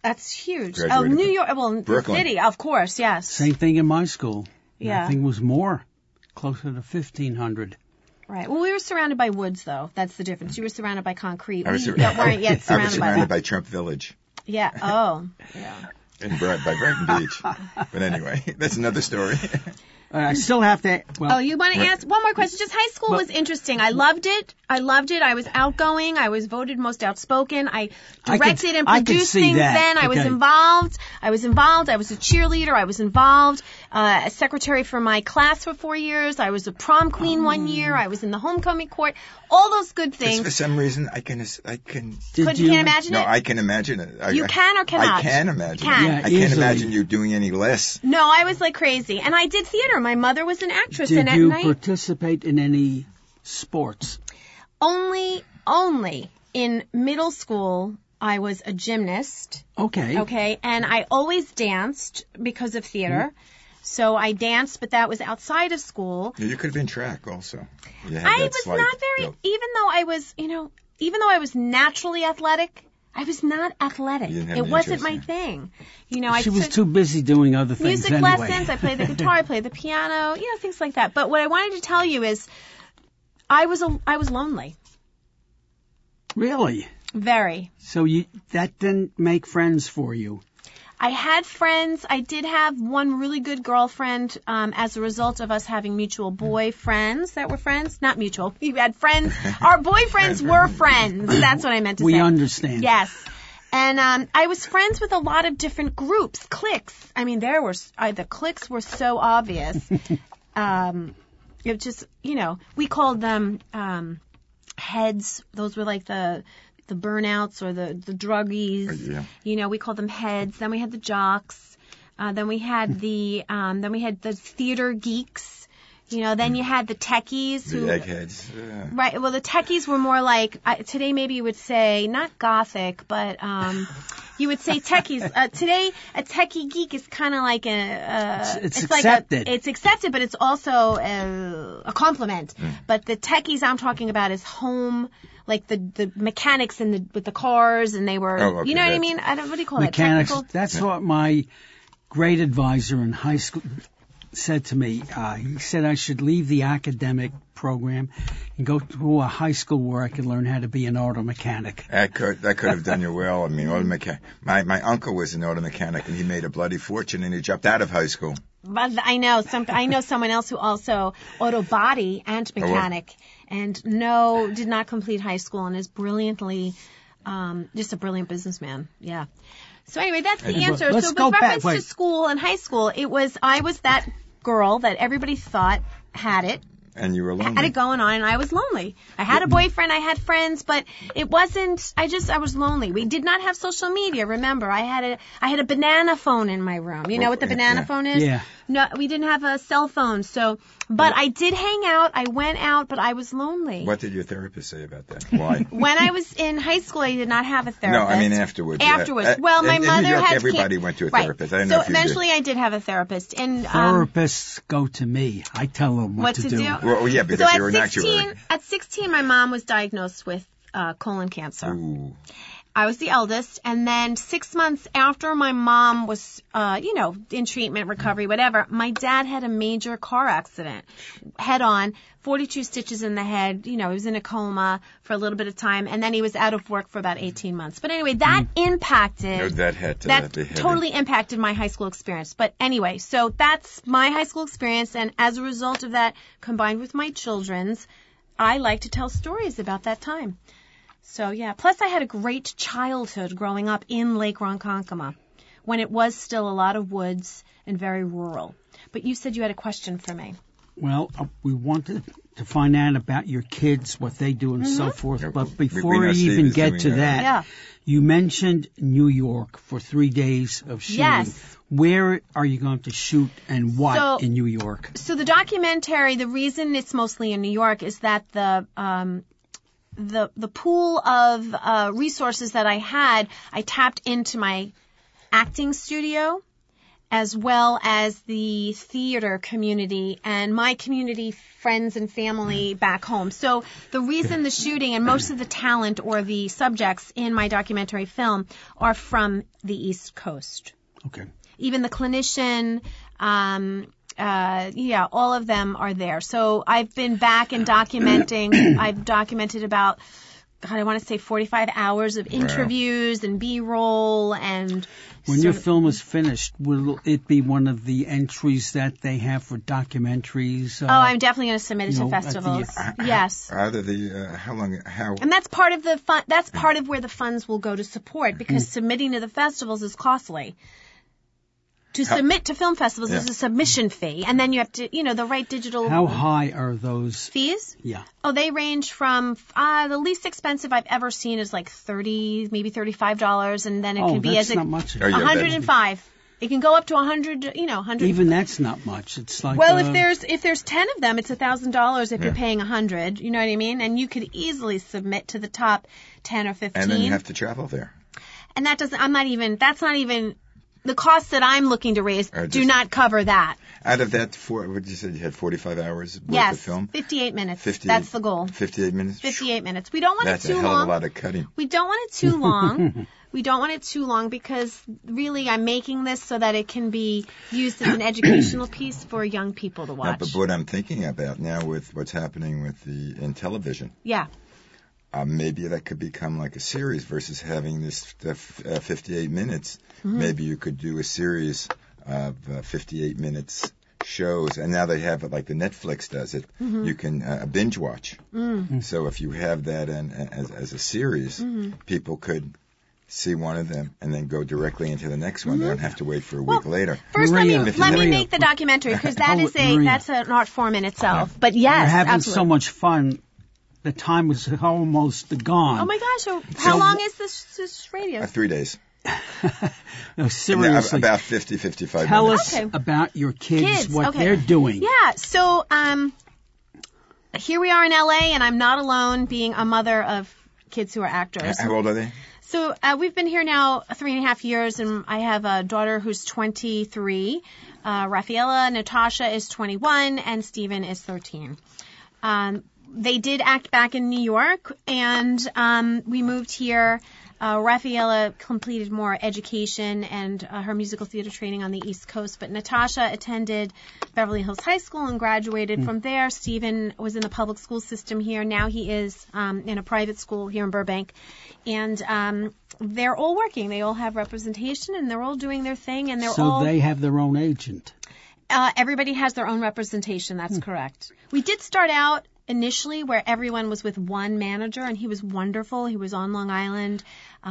That's huge. Graduated New York, well, Brooklyn. city, of course, yes. Same thing in my school. Yeah. I think it was more, closer to 1,500. Right. Well, we were surrounded by woods, though. That's the difference. You were surrounded by concrete. I was We weren't yet I was surrounded by surrounded that. by Trump Village Yeah. Oh. Yeah. by Brighton Beach. But anyway, that's another story. I still have to. Well, Oh, you want to ask one more question? Just high school was interesting. I loved it. I was outgoing. I was voted most outspoken. I directed and I could produced see things that. then. I was Okay. involved. I was a cheerleader. I was involved. As secretary for my class for 4 years. I was a prom queen 1 year. I was in the homecoming court. All those good Just for thing. some reason, I can. did Can't you? imagine No, it? I can imagine it. You can or cannot? I can imagine. Can. it. Yeah, I can't easily. imagine you doing any less. No, I was like crazy. And I did theater. My mother was an actress. Did and at you night, participate in any sports? only in middle school, I was a gymnast. Okay. Okay. And I always danced because of theater. So I danced, but that was outside of school. You could have been track also. You had I that was slight not very, build. even though I was naturally athletic, I was not athletic. You didn't have It any wasn't interest, my yeah. thing. You know, I She was took too busy doing other things music anyway. lessons. I played the guitar. I played the piano. You know, things like that. But what I wanted to tell you is, I was lonely. Really? Very. So that didn't make friends for you? I had friends. I did have one really good girlfriend as a result of us having mutual boyfriends that were friends. Not mutual. We had friends. Our boyfriends were friends. That's what I meant to say. We understand. Yes. And I was friends with a lot of different groups, cliques. I mean, the cliques were so obvious. It just, we called them heads. Those were like the burnouts or the druggies. Yeah. We called them heads. Then we had the jocks. Then we had the theater geeks. Then you had the techies The who eggheads. Right. Well, the techies were more like today. Maybe you would say not gothic, but you would say techies. Today, a techie geek is kind of like It's like accepted. it's accepted, but it's also a compliment. But the techies I'm talking about is home, like the mechanics with the cars, and they were. Oh, okay, you know what I that's- mean? What do you call Mechanics. that? Technical. That's what my grade advisor in high school said to me. He said I should leave the academic program and go to a high school where I could learn how to be an auto mechanic. That could have done you well. I mean, auto mechanic. My uncle was an auto mechanic, and he made a bloody fortune, and he dropped out of high school. But I know someone else who also auto body and mechanic, and did not complete high school and is brilliantly, just a brilliant businessman. Yeah. So anyway, that's the answer. Let's So go with back. reference to school and high school, I was that girl that everybody thought had it. And you were lonely. Had it going on, and I was lonely. I had a boyfriend, I had friends, but it wasn't. I was lonely. We did not have social media. Remember, I had a banana phone in my room. You know what the banana phone is? Yeah. No, we didn't have a cell phone. So, but I did hang out. I went out, but I was lonely. What did your therapist say about that? Why? When I was in high school, I did not have a therapist. No, I mean afterwards. Afterwards. Well, my in mother New York, had everybody went to a right. therapist. I don't so know if you eventually, did. I did have a therapist, and Therapists go to me. I tell them what to do. Well, yeah, because so you're an at actuary. 16, my mom was diagnosed with colon cancer. Ooh. I was the eldest, and then 6 months after my mom was, in treatment, recovery, whatever, my dad had a major car accident, head on, 42 stitches in the head. He was in a coma for a little bit of time, and then he was out of work for about 18 months. But anyway, that impacted. No, that had to That be heavy. totally impacted my high school experience. But anyway, so that's my high school experience, and as a result of that, combined with my children's, I like to tell stories about that time. So, yeah. Plus, I had a great childhood growing up in Lake Ronkonkoma when it was still a lot of woods and very rural. But you said you had a question for me. Well, we wanted to find out about your kids, what they do, and so forth. Yeah, But we before know we Steve even is get doing to that. that, Yeah. you mentioned New York for 3 days of shooting. Yes. Where are you going to shoot and what in New York? So the documentary, the reason it's mostly in New York is that the pool of resources that I had, I tapped into my acting studio as well as the theater community and my community friends and family back home. So the reason the shooting and most of the talent or the subjects in my documentary film are from the East Coast. Okay. Even the clinician, all of them are there. So I've been back and documenting. I've documented about, I want to say 45 hours of interviews and B-roll and... When your film is finished, will it be one of the entries that they have for documentaries? I'm definitely going to submit it to festivals. Yes. How? And that's part of the fun. That's part of where the funds will go to support, because submitting to the festivals is costly. To submit to film festivals is a submission fee, and then you have to, the right digital... How high are those? Fees? Yeah. Oh, they range from, the least expensive I've ever seen is like $30, maybe $35, and then it can be that's not much. $105. It can go up to $100, $100. Even that's not much. It's like... Well, if there's 10 of them, it's $1,000 if you're paying $100, you know what I mean? And you could easily submit to the top 10 or 15. And then you have to travel there. And that's not even... The costs that I'm looking to raise do not cover that. Out of that, what did you say? You had 45 hours worth of film? 58 minutes. That's the goal. 58 minutes? 58 minutes. We don't want it too long. That's a hell of a lot of cutting. We don't want it too long. We don't want it too long because really I'm making this so that it can be used as an educational piece for young people to watch. But what I'm thinking about now with what's happening in television. Yeah. Maybe that could become like a series versus having this 58 minutes. Mm-hmm. Maybe you could do a series of 58 minutes shows, and now they have it like the Netflix does it. Mm-hmm. You can binge watch. Mm-hmm. So if you have that as a series, people could see one of them and then go directly into the next one. They don't have to wait for a week later. First, let me make the documentary, because that's an art form in itself. But yes, you're having absolutely. So much fun. The time was almost gone. Oh my gosh! So how long is this radio? 3 days. No, seriously. About 55 Tell minutes. us about your kids, what they're doing. Yeah. So here we are in LA, and I'm not alone, being a mother of kids who are actors. How old are they? So we've been here now 3.5 years, and I have a daughter who's 23. Rafaela, Natasha is 21, and Steven is 13. They did act back in New York, and we moved here. Rafaela completed more education and her musical theater training on the East Coast, but Natasha attended Beverly Hills High School and graduated from there. Steven was in the public school system here. Now he is in a private school here in Burbank. And they're all working. They all have representation, and they're all doing their thing. And So they have their own agent. Everybody has their own representation. That's correct. We did start out initially where everyone was with one manager, and he was wonderful. He was on Long Island.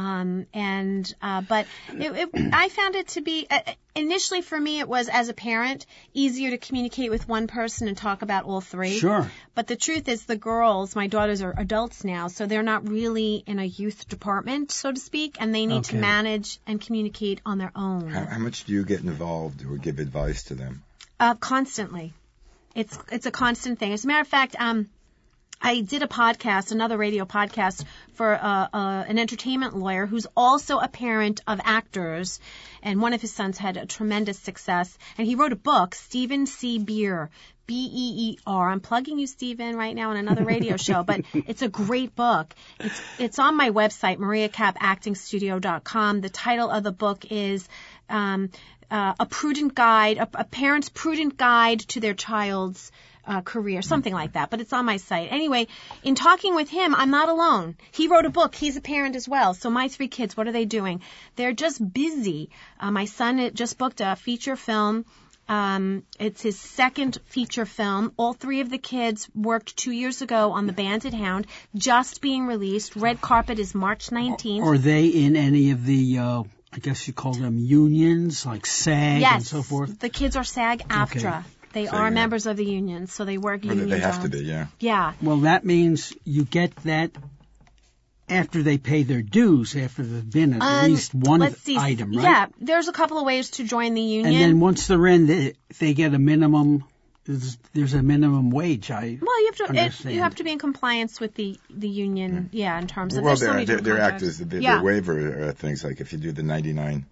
But I found it to be, initially for me, it was, as a parent, easier to communicate with one person and talk about all three. Sure. But the truth is, the girls, my daughters are adults now, so they're not really in a youth department, so to speak, and they need to manage and communicate on their own. How much do you get involved or give advice to them? Constantly. It's a constant thing. As a matter of fact, I did another radio podcast for an entertainment lawyer who's also a parent of actors, and one of his sons had a tremendous success, and he wrote a book, Stephen C. Beer, Beer. I'm plugging you, Stephen, right now on another radio show, but it's a great book. It's on my website, mariacapactingstudio.com. The title of the book is a prudent guide, a parent's prudent guide to their child's career, something like that. But it's on my site. Anyway, in talking with him, I'm not alone. He wrote a book. He's a parent as well. So my 3 kids, what are they doing? They're just busy. My son just booked a feature film. It's his second feature film. All 3 of the kids worked 2 years ago on The Banded Hound, just being released. Red carpet is March 19th. Are they in any of the... I guess you call them unions, like SAG and so forth? Yes, the kids are SAG-AFTRA. Okay. They are members of the union, so they work union They have jobs. to be, yeah. Yeah. Well, that means you get that after they pay their dues, after they've been at least one item, right? Yeah, there's a couple of ways to join the union. And then once they're in, they get a minimum... There's a minimum wage, you have to be in compliance with the union, in terms of... Well, their act is their waiver things, like if you do the 99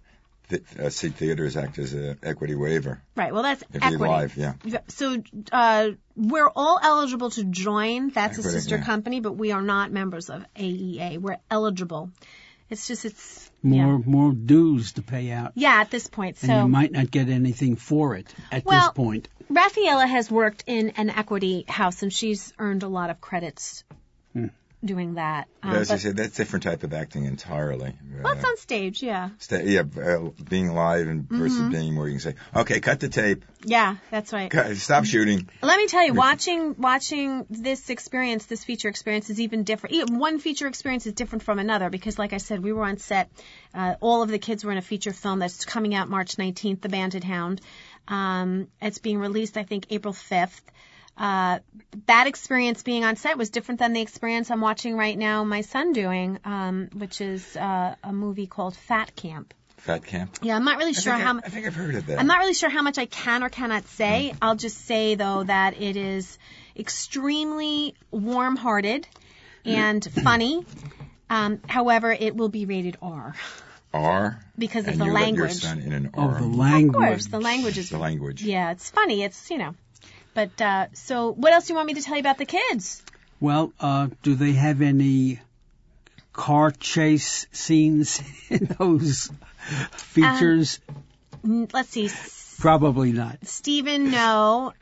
see theaters act as an equity waiver. Right. Well, that's If equity. you're live, yeah. So we're all eligible to join. That's Equity, a sister yeah. company, but we are not members of AEA. We're eligible. It's More dues to pay out. Yeah, at this point. And you So might not get anything for it at this point. Rafaela has worked in an equity house, and she's earned a lot of credits doing that. As I said, that's a different type of acting entirely. Well, it's on stage, yeah. Being live and versus being where you can say, okay, cut the tape, Yeah, that's right. stop shooting. Let me tell you, watching this feature experience is even different. One feature experience is different from another because, like I said, we were on set. All of the kids were in a feature film that's coming out March 19th, The Banded Hound. It's being released, I think, April 5th. That experience being on set was different than the experience I'm watching right now my son doing, which is a movie called Fat Camp. Fat Camp? Yeah, I'm not really sure how much. I think I've heard of that. I'm not really sure how much I can or cannot say. I'll just say, though, that it is extremely warm-hearted and funny. However, it will be rated R. R? Because of and the you language. Let your son in an R. The language. Of course, the language is... The language. Yeah, it's funny. It's, But, so what else do you want me to tell you about the kids? Well, do they have any car chase scenes in those features? Let's see. Probably not. Stephen, no.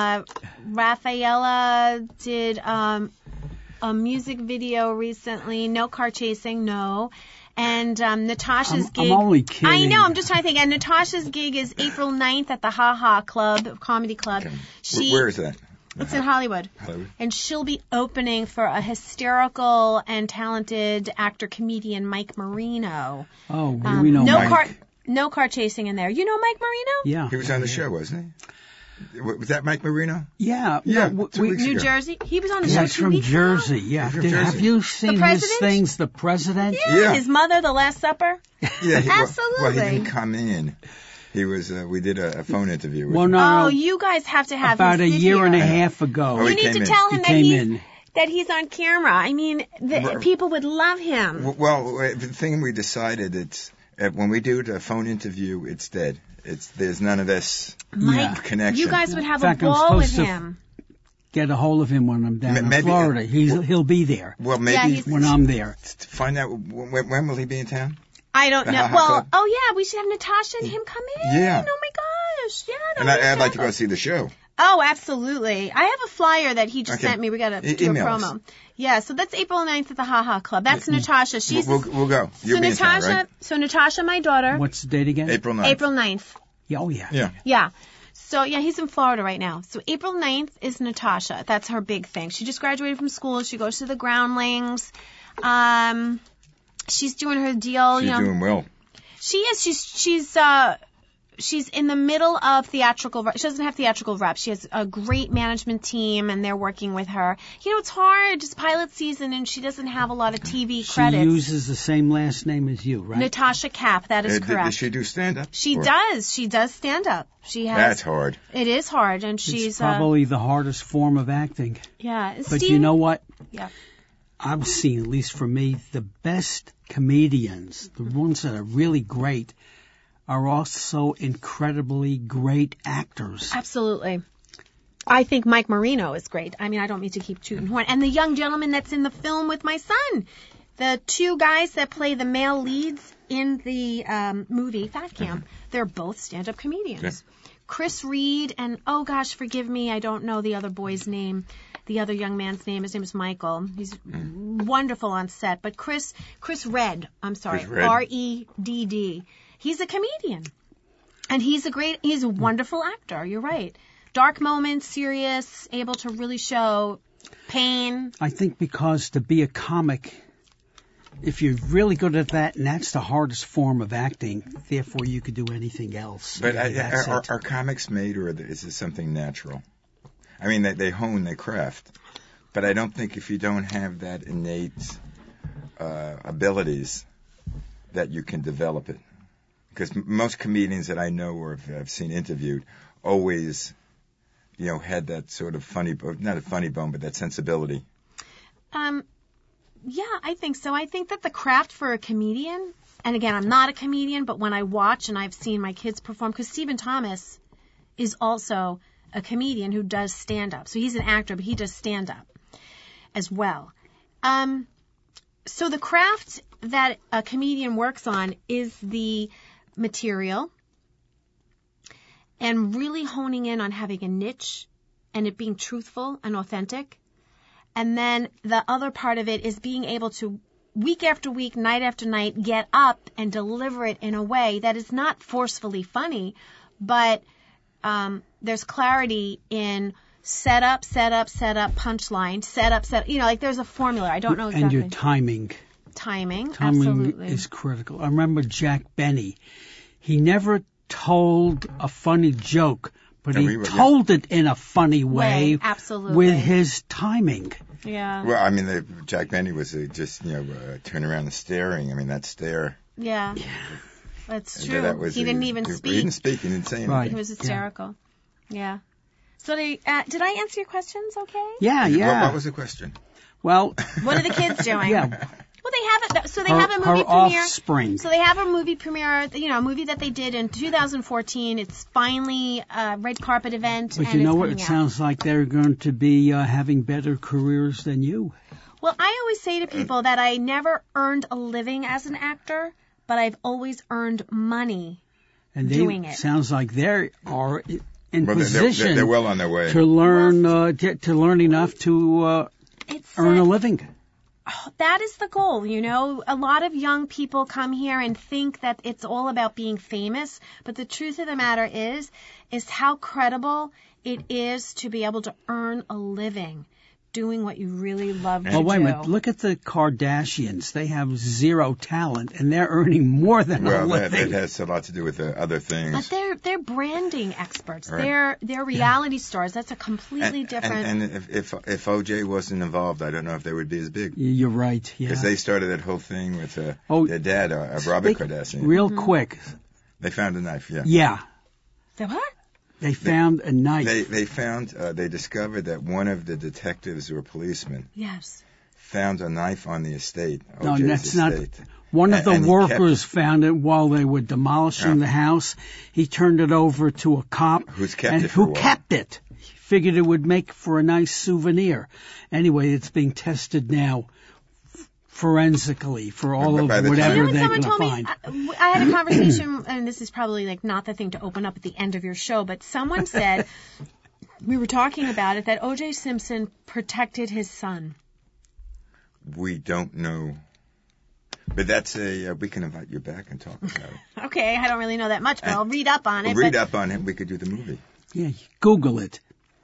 Rafaela did a music video recently. No car chasing, no. And Natasha's gig... I'm only kidding. I know, I'm just trying to think. And Natasha's gig is April 9th at the Ha Ha Club, Comedy Club. Okay. Where is that? It's in Hollywood. And she'll be opening for a hysterical and talented actor-comedian, Mike Marino. Oh, we know Mike. No car chasing in there. You know Mike Marino? Yeah. He was on the show, wasn't he? Was that Mike Marino? Yeah. Yeah, no, 2 weeks New ago. Jersey? He was on the show. Yeah, he's from Jersey. Yeah. From Jersey. Have you seen The his president? things, The President? Yeah. His mother, The Last Supper? Yeah, Absolutely. Well, he didn't come in. He was. We did a phone interview with Well, him. no. You guys have to have About him a sit year here. and a half ago. Oh, You he need came to in. tell him He that he's on camera. I mean, people would love him. Well, the thing we decided, it's when we do the phone interview, it's dead. There's none of this Mike, connection. you guys would have In fact, a I'm ball with supposed to him. Get a hold of him when I'm down in Maybe- Florida. He'll be there Well, Yeah, maybe he's- when I'm there. find out when will he be in town? I don't The know. Ha Ha Well, Club? oh yeah, we should have Natasha and him come in. Yeah. Oh my gosh. Yeah. And I'd like to go see the show. Oh, absolutely. I have a flyer that he just Okay. sent me. We got to do a Email promo. us. Yeah, so that's April 9th at the Ha Ha Club. That's Natasha. She's We'll go. You'll be in town, right? So Natasha, my daughter, What's the date again? April 9th. April 9th. Yeah, oh, yeah. Yeah. Yeah. So, yeah, he's in Florida right now. So April 9th is Natasha. That's her big thing. She just graduated from school. She goes to the Groundlings. She's doing her deal. She's doing well. She is. She's in the middle of theatrical. She doesn't have theatrical reps. She has a great management team, and they're working with her. It's hard. It's pilot season, and she doesn't have a lot of TV credits. She uses the same last name as you, right? Natasha Kapp. That is correct. Does she do stand-up? She does. She does stand up. She has. That's hard. It is hard, and It's she's probably the hardest form of acting. yeah. But you know what? Yeah. I've seen, at least for me, the best comedians, the ones that are really great, are also incredibly great actors. Absolutely. I think Mike Marino is great. I mean, I don't mean to keep tooting horn. And the young gentleman that's in the film with my son. The two guys that play the male leads in the movie Fat Camp, they're both stand-up comedians. Okay. Chris Reed and, oh gosh, forgive me, I don't know the other boy's name. The other young man's name, his name is Michael. He's wonderful on set. But Chris Redd, I'm sorry, Chris Redd. R-E-D-D. He's a comedian. And he's a wonderful actor. You're right. Dark moments, serious, able to really show pain. I think because to be a comic, if you're really good at that, and that's the hardest form of acting, therefore you could do anything else. But That's it. are comics made, or is it something natural? I mean, they hone their craft. But I don't think if you don't have that innate abilities that you can develop it. Because most comedians that I know or have seen interviewed always, had that sort of not a funny bone, but that sensibility. Yeah, I think so. I think that the craft for a comedian, and again, I'm not a comedian, but when I watch and I've seen my kids perform, because Stephen Thomas is also a comedian who does stand-up. So he's an actor, but he does stand-up as well. So the craft that a comedian works on is the material and really honing in on having a niche and it being truthful and authentic. And then the other part of it is being able to, week after week, night after night, get up and deliver it in a way that is not forcefully funny, but there's clarity in set up, punchline, set up, like there's a formula. I don't know exactly. And your timing. Timing, Timing absolutely. is critical. I remember Jack Benny. He never told a funny joke, but he told it in a funny way. Absolutely. With his timing. Yeah. Well, I mean, Jack Benny was just, turn around and staring. I mean, that stare. Yeah. That's true. He didn't even speak. He didn't speak. He didn't say anything. Right. He was hysterical. Yeah. So did I answer your questions okay? Yeah. What was the question? Well. What are the kids doing? Yeah. Well, they have a movie her premiere. Offspring. So they have a movie premiere, a movie that they did in 2014. It's finally a red carpet event. But you know what? It sounds like they're going to be having better careers than you. Well, I always say to people that I never earned a living as an actor, but I've always earned money doing it. Sounds like they are in position. They're well on their way to learn to learn enough to earn a living. That is the goal, A lot of young people come here and think that it's all about being famous, but the truth of the matter is how credible it is to be able to earn a living doing what you really love to do. Oh, wait a minute. Look at the Kardashians. They have zero talent, and they're earning more than a living. Well, that has a lot to do with other things. But they're branding experts. Right. They're reality stars. That's a completely different... And if O.J. wasn't involved, I don't know if they would be as big. You're right, yeah. Because they started that whole thing with their dad, Robert Kardashian. Real quick. They found a knife, yeah. Yeah. The what? They found a knife. They discovered that one of the detectives or policemen yes. found a knife on the estate. No, that's estate. Not. One of the workers found it while they were demolishing the house. He turned it over to a cop. Who kept it. He figured it would make for a nice souvenir. Anyway, it's being tested now forensically for all of whatever they're going to find. I had a conversation, and this is probably not the thing to open up at the end of your show, but someone said, we were talking about it, that O.J. Simpson protected his son. We don't know. But that's we can invite you back and talk about it. Okay, I don't really know that much, but I'll read up on it. Read up on it, we could do the movie. Yeah, Google it.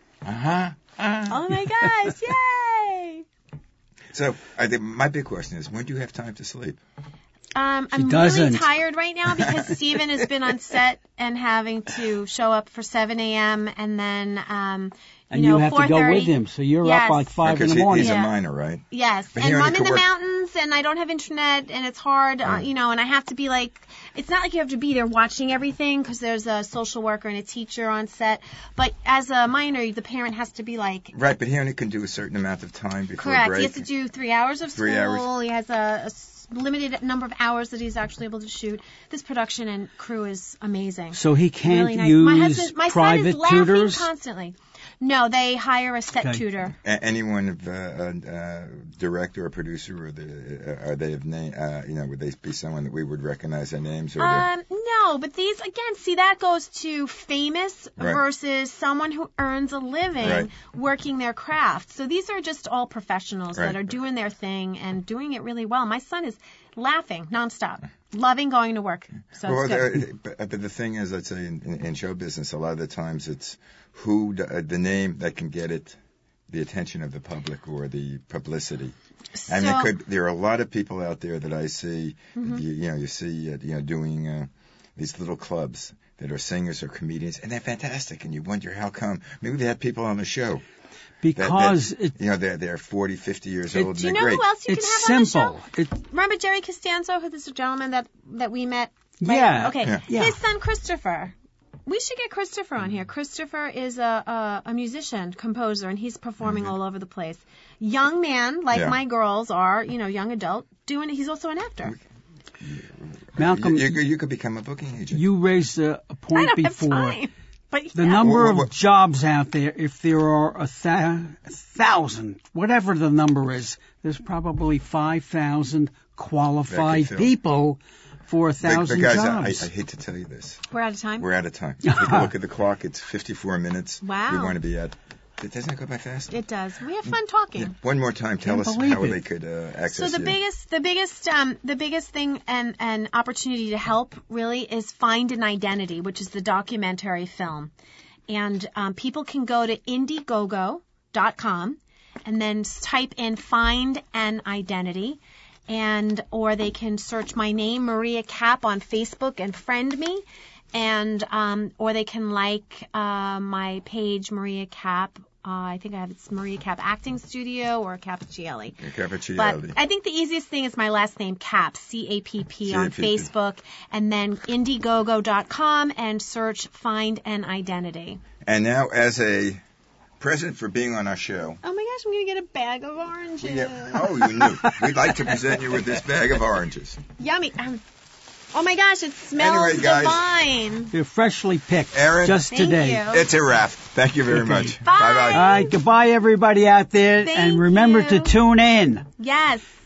Oh my gosh, yay! So, my big question is, when do you have time to sleep? I'm really tired right now because Steven has been on set and having to show up for 7 a.m. and then, and you have to go with him, so you're up like 5 in the morning. He's a minor, right? Yes, and I'm in the mountains and I don't have internet and it's hard, and I have to be it's not like you have to be there watching everything because there's a social worker and a teacher on set, but as a minor, the parent has to be Right, but he only can do a certain amount of time before break. Correct, he has to do 3 hours of school. 3 hours. He has a limited number of hours that he's actually able to shoot. This production and crew is amazing. So he can't really nice. use my private son is laughing tutors? Constantly. No, they hire a set tutor. Anyone, director or producer, or are they of name? Would they be someone that we would recognize their names? Or no, but these again, see that goes to famous versus someone who earns a living working their craft. So these are just all professionals that are doing their thing and doing it really well. My son is laughing nonstop, loving going to work. So it's good. But the thing is, I'd say in show business, a lot of the times it's the name that can get the attention of the public or the publicity. So, and there are a lot of people out there that I see, you see doing these little clubs that are singers or comedians, and they're fantastic, and you wonder how come. Maybe they had people on the show. Because they're 40, 50 years old. Do you know great. who else you it's can have simple. on the show? Remember Jerry Costanzo, who is a gentleman that we met? Right? Yeah. Okay. Yeah. His son Christopher. We should get Christopher on here. Christopher is a musician, composer, and he's performing all over the place. Young man, like my girls are, young adult, doing it. He's also an actor. Malcolm, you could become a booking agent. you raised a point I don't before. have time. But The yeah. number What- of jobs out there, if there are 1,000, whatever the number is, there's probably 5,000 qualified fill. people for But 1,000 guys, jobs. I hate to tell you this. We're out of time. We're out of time. Take a look at the clock. It's 54 minutes. Wow. We want to be at. Doesn't it go by fast? It does. We have fun talking. Yeah. One more time, tell Can't us believe how it. they could access So the you. biggest thing and opportunity to help really is Find an Identity, which is the documentary film. And people can go to Indiegogo.com and then type in Find an Identity, or they can search my name, Maria Kapp, on Facebook and friend me, and or they can like my page, Maria Kapp. I think it's Maria Kapp Acting Studio or Cappuccielli. But I think the easiest thing is my last name, Kapp, C-A-P-P, on C-A-P-P. Facebook, and then Indiegogo.com and search Find an Identity. And now, as a present for being on our show, Oh my gosh, I'm going to get a bag of oranges. you knew. We'd like to present you with this bag of oranges. Yummy. Oh my gosh, it smells Anyway, guys. divine. They're freshly picked Aaron, just Thank today. you. It's a wrap. Thank you very much. Bye. Bye-bye. All right, goodbye, everybody out there, Thank and remember you. to tune in. Yes.